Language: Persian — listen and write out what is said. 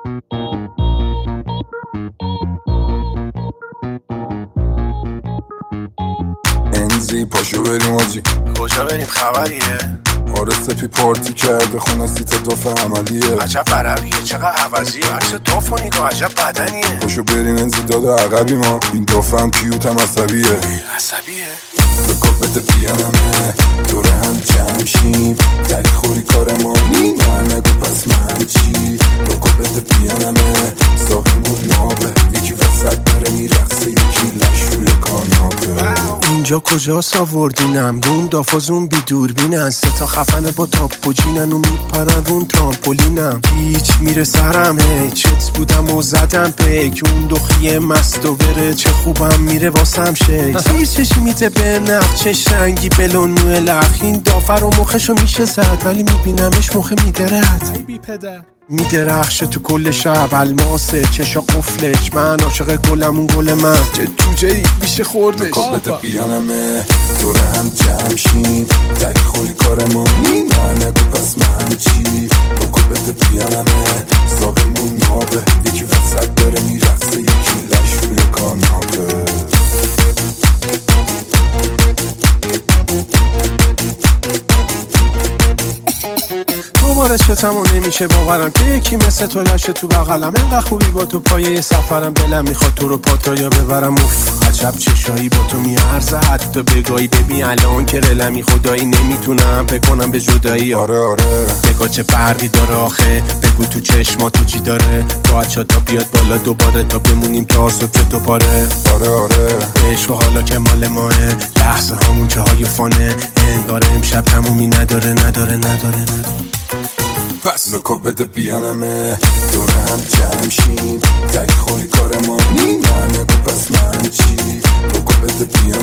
انزی پاشو بریم آجی. کجا بریم خبریه؟ آره سپی پارتی کرده خونه سیت دوف عملیه. عجب عربیه چقدر عوضیه، عکس دوف و نگاه عجب بدنیه. پاشو بریم انزی داده عقبی ما، این دوف هم کیوت هم عصبیه. عصبیه؟ بکن بده پیانمه دوره هم جمع شیم، دری خوری کار ما من نگو پس من چی. بکن بده پیانمه ساقیمون نابه، یکی وسط داره میرقصه یکی لشول کاناپه. اینجا کجاست آوردینم روم دافازون بی دوربینن، سه تا خفنه با تاپ و جینن و میپرن رون ترامپولینم. هیچ میره سرم هی چت بودم و زدم پیک، اون دخیه مست و بره چه خوبم میره واسم شیک. زیر چشی میته به نقچش رنگی بلون موه لخ، این دافر و مخشو میشه زد ولی میبینمش مخ میدرد میدرخشه تو کل شب الماسه چشا قفلش، من عاشق گلم اون گل من چه جوجه میشه خوردش. بکن بده پیانمه دوره هم جمع شیم، دری خوری کار ما من نگو پس من چی. بکن بده پیانمه ساقیمون نابه، یکی وسط داره میرقصه یکی لشول کاناپه. دوباره شتمو نمیشه باورم که یکی مثل تو لاشه تو بغلم، اینقدر خوبی با تو پایه سفرم، دلم میخواد تو رو پاتایا ببرم. اوف عجب چشایی با تو میارزه، حتی بگاهی ببین الان که رلمی خدایی نمیتونم بکنم به جدایی. آره بگاه چه برقی داره آخه، بگو تو چشماتو چی داره، باید تا بیاد بالا دوباره تا بمونیم تا صبح تو پاره. آره عشق و حالا که مال ماه، لحظه همون که های فانه، انگار امشب تمومی نداره. پس بکن بده پیانمه دوره هم جمع شیم، دری خوری کار ما من نگو پس من چی. بکن بده پیانمه